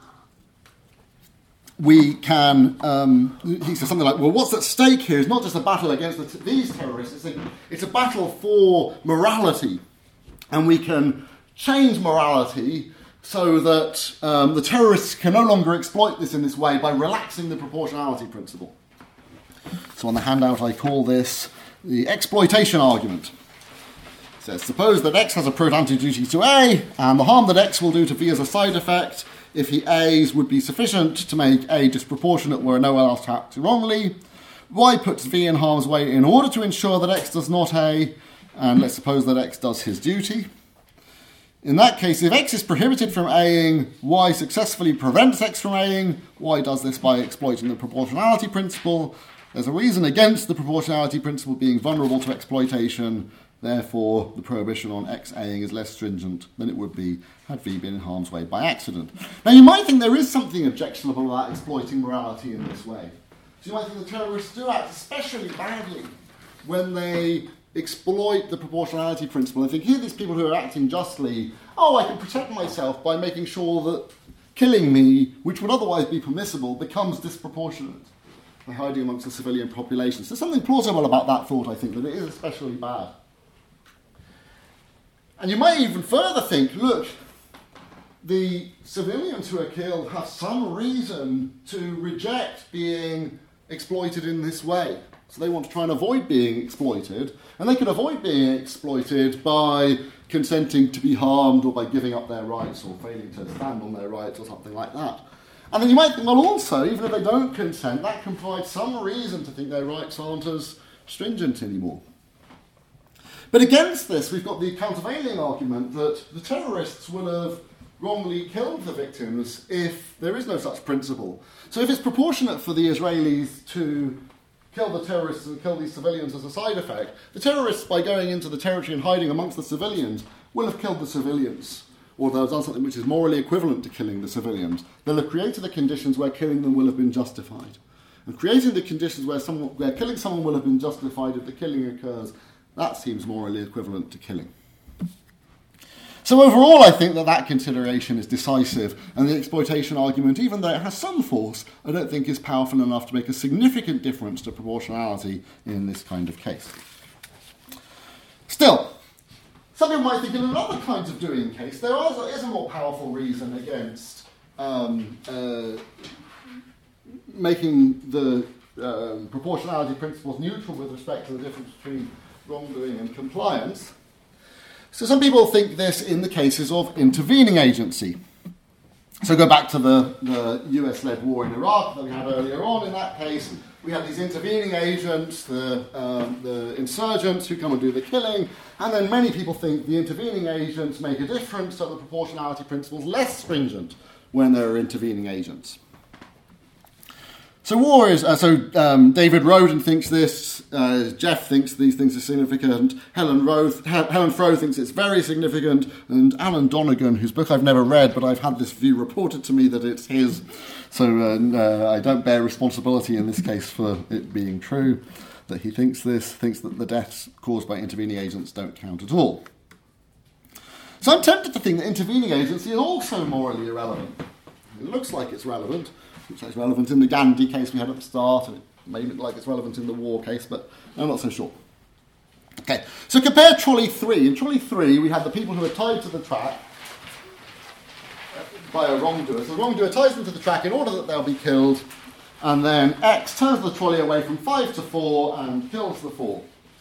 we can, um, he says something like, well, what's at stake here is not just a battle against the t- these terrorists, it's a, it's a battle for morality. And we can change morality so that um, the terrorists can no longer exploit this in this way by relaxing the proportionality principle. So on the handout I call this the exploitation argument. It says, suppose that X has a pro-tanto duty to A, and the harm that X will do to V as a side effect, if he A's, would be sufficient to make A disproportionate where no one else acts wrongly. Y puts V in harm's way in order to ensure that X does not A, and let's suppose that X does his duty. In that case, if X is prohibited from A'ing, Y successfully prevents X from A'ing. Y does this by exploiting the proportionality principle. There's a reason against the proportionality principle being vulnerable to exploitation. Therefore, the prohibition on X A'ing is less stringent than it would be had V been in harm's way by accident. Now, you might think there is something objectionable about exploiting morality in this way. So you might think the terrorists do act especially badly when they exploit the proportionality principle. I think here these people who are acting justly, oh, I can protect myself by making sure that killing me, which would otherwise be permissible, becomes disproportionate by hiding amongst the civilian population. So there's something plausible about that thought, I think, that it is especially bad. And you might even further think, look, the civilians who are killed have some reason to reject being exploited in this way. So they want to try and avoid being exploited, and they can avoid being exploited by consenting to be harmed or by giving up their rights or failing to stand on their rights or something like that. And then you might think, well, also, even if they don't consent, that can provide some reason to think their rights aren't as stringent anymore. But against this, we've got the countervailing argument that the terrorists will have wrongly killed the victims if there is no such principle. So if it's proportionate for the Israelis to kill the terrorists and kill these civilians as a side effect, the terrorists, by going into the territory and hiding amongst the civilians, will have killed the civilians. Or they'll have done something which is morally equivalent to killing the civilians. They'll have created the conditions where killing them will have been justified. And creating the conditions where, someone, where killing someone will have been justified if the killing occurs, that seems morally equivalent to killing. So overall, I think that that consideration is decisive, and the exploitation argument, even though it has some force, I don't think is powerful enough to make a significant difference to proportionality in this kind of case. Still, some people might think in another kind of doing case, there is a more powerful reason against um, uh, making the um, proportionality principles neutral with respect to the difference between wrongdoing and compliance. So some people think this in the cases of intervening agency. So go back to the, the U S-led war in Iraq that we had earlier on. In that case, we had these intervening agents, the, um, the insurgents who come and do the killing, and then many people think the intervening agents make a difference, so the proportionality principle is less stringent when there are intervening agents. So war is, uh, so um, David Roden thinks this, uh, Jeff thinks these things are significant, Helen, Roth, Hel- Helen Froh thinks it's very significant, and Alan Donegan, whose book I've never read, but I've had this view reported to me that it's his, so uh, uh, I don't bear responsibility in this case for it being true, that he thinks this, thinks that the deaths caused by intervening agents don't count at all. So I'm tempted to think that intervening agency is also morally irrelevant. It looks like it's relevant. It looks like it's relevant in the Gandhi case we had at the start, and it may look like it's relevant in the war case, but I'm not so sure. Okay, so compare trolley three. In trolley three, we had the people who are tied to the track by a wrongdoer. So the wrongdoer ties them to the track in order that they'll be killed, and then X turns the trolley away from five to four and kills the four.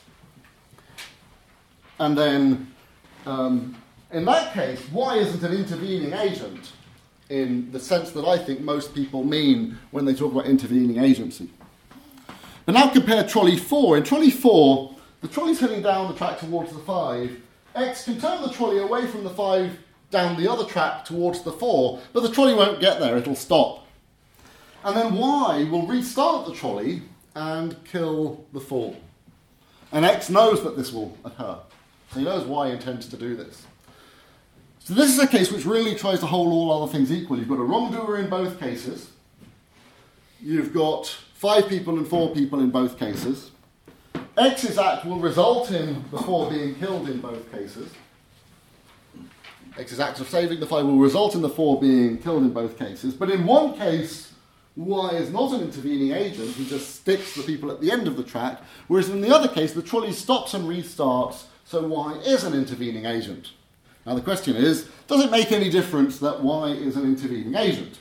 And then, um, in that case, Y isn't an intervening agent in the sense that I think most people mean when they talk about intervening agency. But now compare trolley four. In trolley four, the trolley's heading down the track towards the five. X can turn the trolley away from the five down the other track towards the four, but the trolley won't get there, it'll stop. And then Y will restart the trolley and kill the four. And X knows that this will occur. So he knows Y intends to do this. So this is a case which really tries to hold all other things equal. You've got a wrongdoer in both cases. You've got five people and four people in both cases. X's act will result in the four being killed in both cases. X's act of saving the five will result in the four being killed in both cases. But in one case, Y is not an intervening agent. He just sticks the people at the end of the track. Whereas in the other case, the trolley stops and restarts, so Y is an intervening agent. Now the question is, does it make any difference that Y is an intervening agent?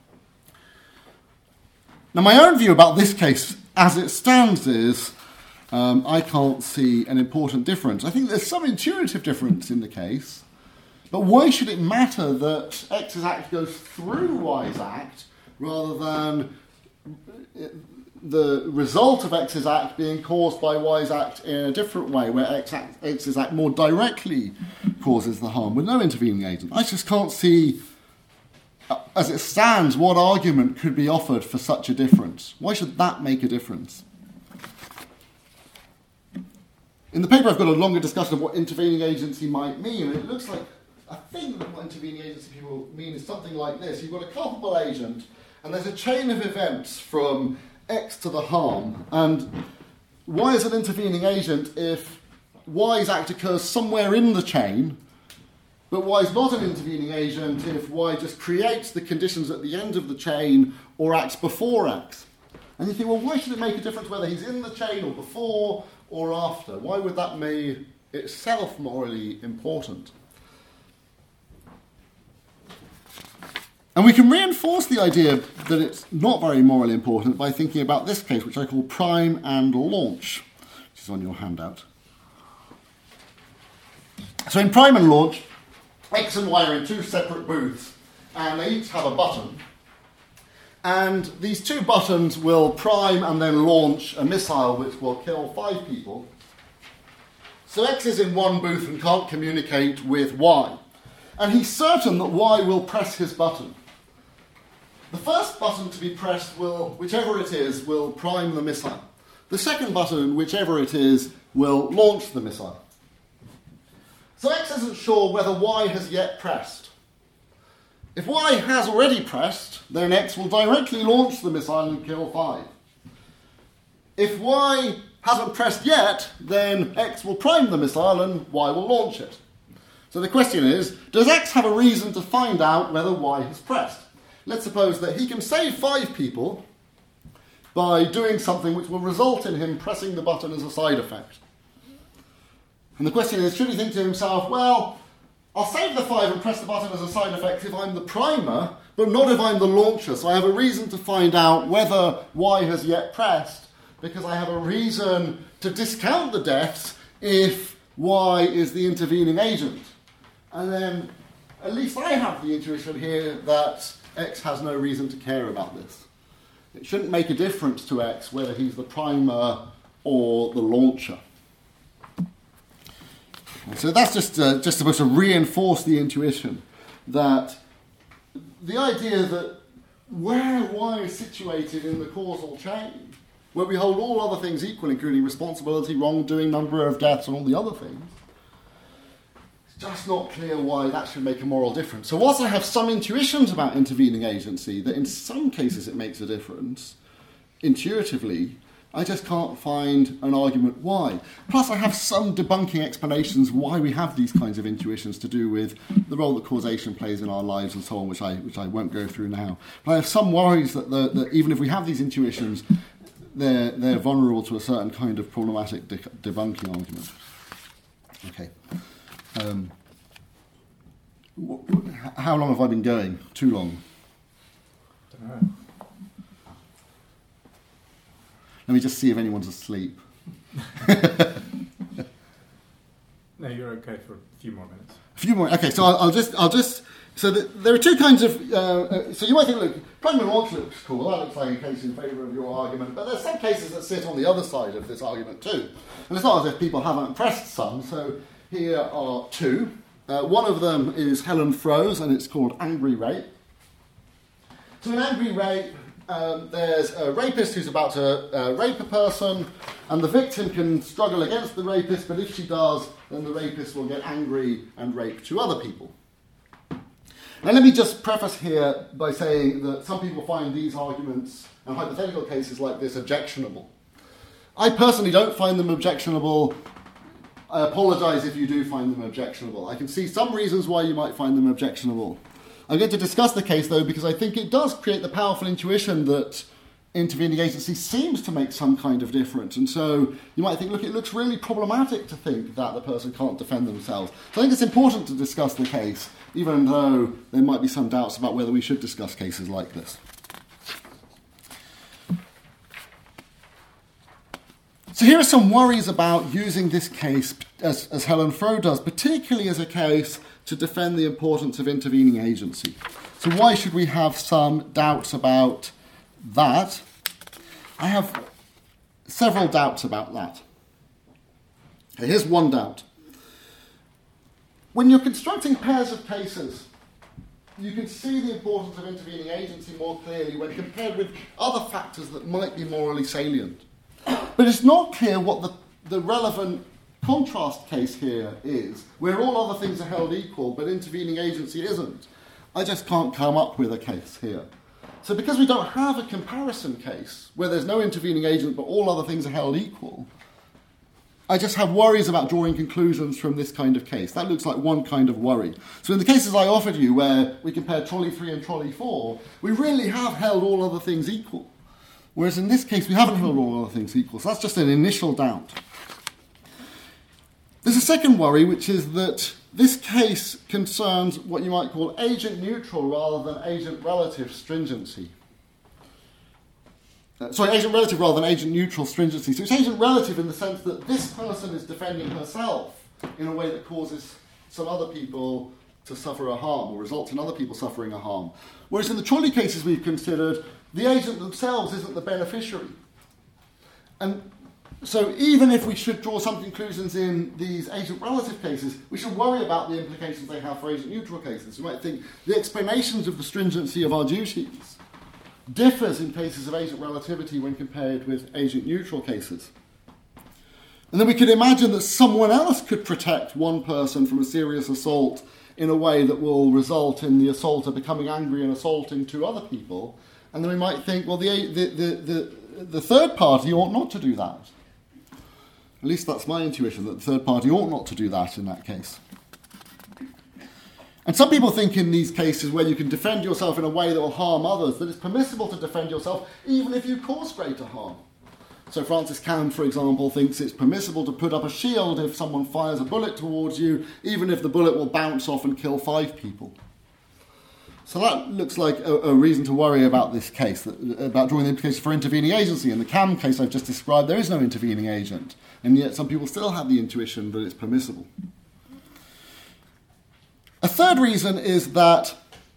Now my own view about this case as it stands is, um, I can't see an important difference. I think there's some intuitive difference in the case, but why should it matter that X's act goes through Y's act rather than the result of X's act being caused by Y's act in a different way, where X act, X's act more directly causes the harm with no intervening agent? I just can't see, as it stands, what argument could be offered for such a difference. Why should that make a difference? In the paper I've got a longer discussion of what intervening agency might mean, and it looks like, I think that what intervening agency people mean is something like this. You've got a culpable agent, and there's a chain of events from X to the harm, and Y is an intervening agent if Y's act occurs somewhere in the chain, but Y is not an intervening agent if Y just creates the conditions at the end of the chain or acts before X. And you think, well, why should it make a difference whether he's in the chain or before or after? Why would that make itself morally important? And we can reinforce the idea that it's not very morally important by thinking about this case, which I call prime and launch, which is on your handout. So in prime and launch, X and Y are in two separate booths, and they each have a button. And these two buttons will prime and then launch a missile which will kill five people. So X is in one booth and can't communicate with Y. And he's certain that Y will press his button. The first button to be pressed will, whichever it is, will prime the missile. The second button, whichever it is, will launch the missile. So X isn't sure whether Y has yet pressed. If Y has already pressed, then X will directly launch the missile and kill five. If Y hasn't pressed yet, then X will prime the missile and Y will launch it. So the question is, does X have a reason to find out whether Y has pressed? Let's suppose that he can save five people by doing something which will result in him pressing the button as a side effect. And the question is, should he think to himself, well, I'll save the five and press the button as a side effect if I'm the primer, but not if I'm the launcher. So I have a reason to find out whether Y has yet pressed, because I have a reason to discount the deaths if Y is the intervening agent. And then at least I have the intuition here that X has no reason to care about this. It shouldn't make a difference to X whether he's the primer or the launcher. So that's just uh, just supposed to reinforce the intuition that the idea that where Y is situated in the causal chain, where we hold all other things equal, including responsibility, wrongdoing, number of deaths, and all the other things, it's just not clear why that should make a moral difference. So whilst I have some intuitions about intervening agency, that in some cases it makes a difference, intuitively, I just can't find an argument why. Plus I have some debunking explanations why we have these kinds of intuitions to do with the role that causation plays in our lives and so on, which I which I won't go through now. But I have some worries that, the, that even if we have these intuitions, they're, they're vulnerable to a certain kind of problematic de- debunking argument. Okay. Um, wh- wh- how long have I been going? Too long? I don't know. Let me just see if anyone's asleep. No, you're okay for a few more minutes. A few more. Okay, so I'll, I'll just, I'll just. So the, there are two kinds of. Uh, uh, so you might think, look, Pragma Launch looks cool. That looks like a case in favour of your argument. But there's some cases that sit on the other side of this argument too. And it's not as if people haven't pressed some. So here are two. Uh, one of them is Helen Froese, and it's called Angry Rape. So in Angry Rape, Um, there's a rapist who's about to uh, rape a person, and the victim can struggle against the rapist, but if she does, then the rapist will get angry and rape two other people. Now let me just preface here by saying that some people find these arguments and hypothetical cases like this objectionable. I personally don't find them objectionable. I apologise if you do find them objectionable. I can see some reasons why you might find them objectionable. I'm going to discuss the case, though, because I think it does create the powerful intuition that intervening agency seems to make some kind of difference. And so you might think, look, it looks really problematic to think that the person can't defend themselves. So I think it's important to discuss the case, even though there might be some doubts about whether we should discuss cases like this. So here are some worries about using this case, as, as Helen Froese does, particularly as a case to defend the importance of intervening agency. So why should we have some doubts about that? I have several doubts about that. Okay, here's one doubt. When you're constructing pairs of cases, you can see the importance of intervening agency more clearly when compared with other factors that might be morally salient. But it's not clear what the, the relevant contrast case here is, where all other things are held equal, but intervening agency isn't. I just can't come up with a case here. So because we don't have a comparison case, where there's no intervening agent, but all other things are held equal, I just have worries about drawing conclusions from this kind of case. That looks like one kind of worry. So in the cases I offered you, where we compared trolley three and trolley four, we really have held all other things equal. Whereas in this case, we haven't held all other things equal. So that's just an initial doubt. There's a second worry, which is that this case concerns what you might call agent-neutral rather than agent-relative stringency. Uh, sorry, agent-relative rather than agent-neutral stringency. So it's agent-relative in the sense that this person is defending herself in a way that causes some other people to suffer a harm or results in other people suffering a harm. Whereas in the trolley cases we've considered, the agent themselves isn't the beneficiary. And so even if we should draw some conclusions in these agent-relative cases, we should worry about the implications they have for agent-neutral cases. You might think the explanations of the stringency of our duties differs in cases of agent relativity when compared with agent-neutral cases. And then we could imagine that someone else could protect one person from a serious assault in a way that will result in the assaulter becoming angry and assaulting two other people. And then we might think, well, the, the, the, the, the third party ought not to do that. At least that's my intuition, that the third party ought not to do that in that case. And some people think in these cases where you can defend yourself in a way that will harm others, that it's permissible to defend yourself even if you cause greater harm. So Francis Cam, for example, thinks it's permissible to put up a shield if someone fires a bullet towards you, even if the bullet will bounce off and kill five people. So that looks like a, a reason to worry about this case, that, about drawing the implications for intervening agency. In the Cam case I've just described, there is no intervening agent, and yet some people still have the intuition that it's permissible. A third reason is that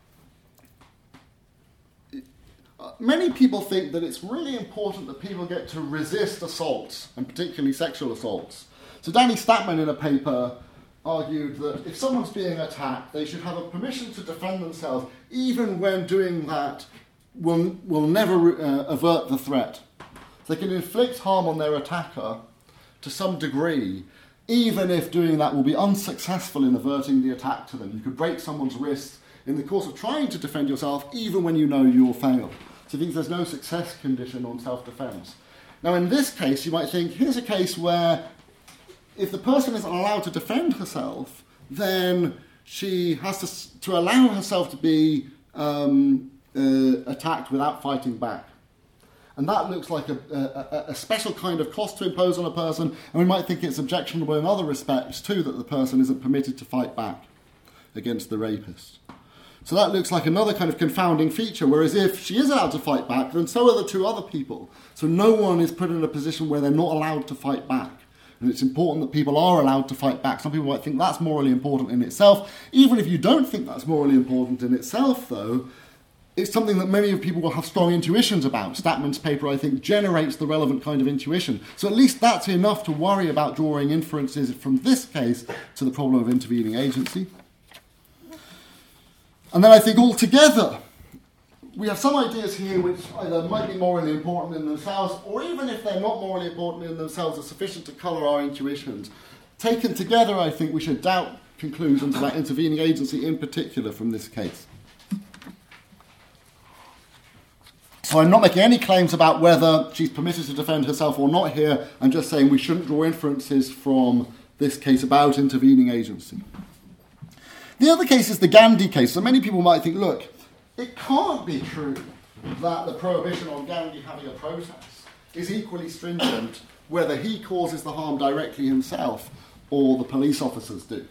many people think that it's really important that people get to resist assaults, and particularly sexual assaults. So Danny Statman in a paper argued that if someone's being attacked, they should have a permission to defend themselves, even when doing that will, will never uh, avert the threat. They can inflict harm on their attacker to some degree, even if doing that will be unsuccessful in averting the attack to them. You could break someone's wrist in the course of trying to defend yourself, even when you know you'll fail. So it means there's no success condition on self-defense. Now, in this case, you might think, here's a case where if the person isn't allowed to defend herself, then she has to, to allow herself to be um, uh, attacked without fighting back. And that looks like a, a, a special kind of cost to impose on a person, and we might think it's objectionable in other respects too, that the person isn't permitted to fight back against the rapist. So that looks like another kind of confounding feature, whereas if she is allowed to fight back, then so are the two other people. So no one is put in a position where they're not allowed to fight back. And it's important that people are allowed to fight back. Some people might think that's morally important in itself. Even if you don't think that's morally important in itself, though, it's something that many people will have strong intuitions about. Statman's paper, I think, generates the relevant kind of intuition. So at least that's enough to worry about drawing inferences from this case to the problem of intervening agency. And then I think altogether, we have some ideas here which either might be morally important in themselves, or even if they're not morally important in themselves, are sufficient to colour our intuitions. Taken together, I think we should doubt conclusions about intervening agency in particular from this case. So I'm not making any claims about whether she's permitted to defend herself or not here. I'm just saying we shouldn't draw inferences from this case about intervening agency. The other case is the Gandhi case. So many people might think, look, it can't be true that the prohibition on Gandhi having a protest is equally stringent whether he causes the harm directly himself or the police officers do.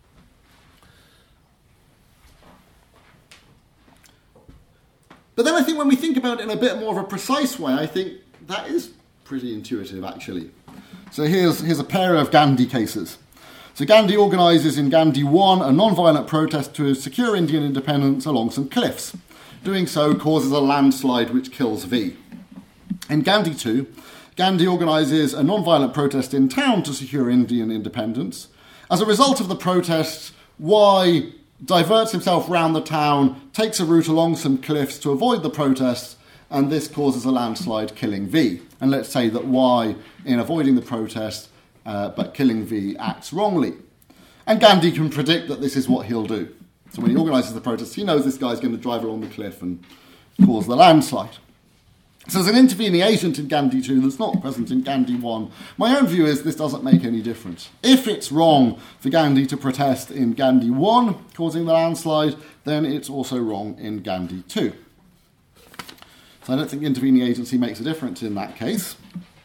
But then I think when we think about it in a bit more of a precise way, I think that is pretty intuitive, actually. So here's, here's a pair of Gandhi cases. So Gandhi organises in Gandhi one a non-violent protest to secure Indian independence along some cliffs. Doing so causes a landslide which kills V. In Gandhi two, Gandhi organises a non-violent protest in town to secure Indian independence. As a result of the protest, Y diverts himself round the town, takes a route along some cliffs to avoid the protest, and this causes a landslide, killing V. And let's say that Y, in avoiding the protest, uh, but killing V, acts wrongly. And Gandhi can predict that this is what he'll do. So when he organises the protest, he knows this guy's going to drive along the cliff and cause the landslide. So there's an intervening agent in Gandhi two that's not present in Gandhi one. My own view is this doesn't make any difference. If it's wrong for Gandhi to protest in Gandhi one, causing the landslide, then it's also wrong in Gandhi two. So I don't think intervening agency makes a difference in that case.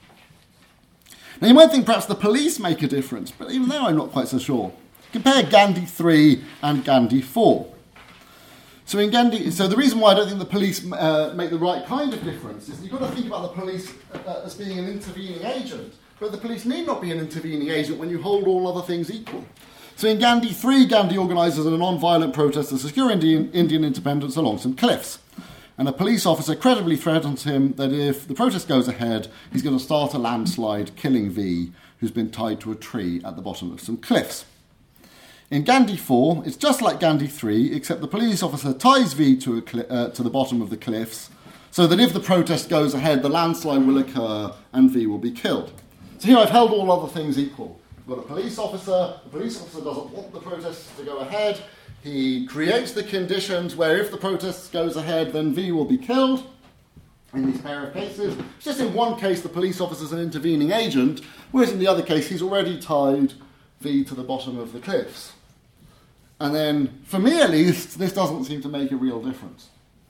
Now you might think perhaps the police make a difference, but even there I'm not quite so sure. Compare Gandhi three and Gandhi four. So in Gandhi, so the reason why I don't think the police uh, make the right kind of difference is you've got to think about the police uh, as being an intervening agent, but the police need not be an intervening agent when you hold all other things equal. So in Gandhi three, Gandhi organises a non-violent protest to secure Indian, Indian independence along some cliffs. And a police officer credibly threatens him that if the protest goes ahead, he's going to start a landslide, killing V, who's been tied to a tree at the bottom of some cliffs. In Gandhi four, it's just like Gandhi three, except the police officer ties V to, a cli- uh, to the bottom of the cliffs, so that if the protest goes ahead, the landslide will occur and V will be killed. So here I've held all other things equal. We've got a police officer, the police officer doesn't want the protest to go ahead, he creates the conditions where if the protest goes ahead, then V will be killed. In these pair of cases, it's just in one case the police officer is an intervening agent, whereas in the other case he's already tied V to the bottom of the cliffs. And then, for me at least, this doesn't seem to make a real difference.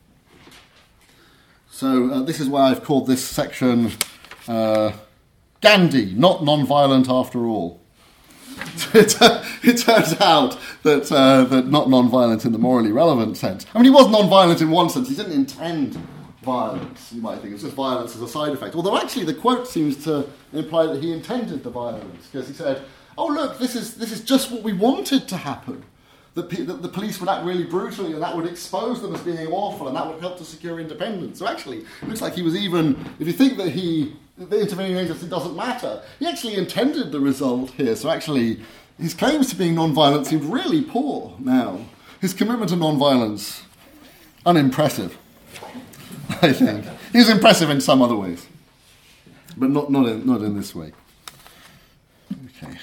So uh, this is why I've called this section uh, Gandhi, not non-violent after all. it, uh, it turns out that uh, that not non-violent in the morally relevant sense. I mean, he was non-violent in one sense. He didn't intend violence, you might think. It's just violence as a side effect. Although actually the quote seems to imply that he intended the violence, because he said, oh look, this is this is just what we wanted to happen. That, pe- that the police would act really brutally and that would expose them as being awful and that would help to secure independence. So actually, it looks like he was even, if you think that he, the intervening agency doesn't matter, he actually intended the result here. So actually, his claims to being non-violent seem really poor now. His commitment to non-violence, unimpressive. I think. He's impressive in some other ways, but not, not, in, not in this way. Okay.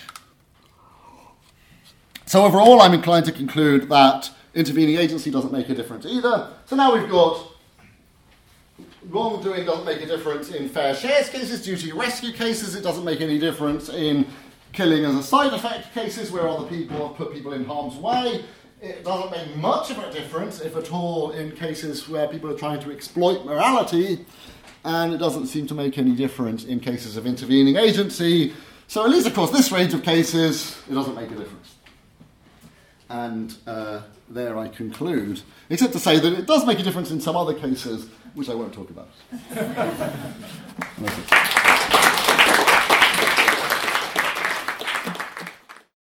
So overall, I'm inclined to conclude that intervening agency doesn't make a difference either. So now we've got wrongdoing doesn't make a difference in fair shares cases, duty rescue cases, it doesn't make any difference in killing as a side effect cases where other people have put people in harm's way. It doesn't make much of a difference, if at all, in cases where people are trying to exploit morality, and it doesn't seem to make any difference in cases of intervening agency. So at least across this range of cases, it doesn't make a difference. And uh, there I conclude, except to say that it does make a difference in some other cases, which I won't talk about.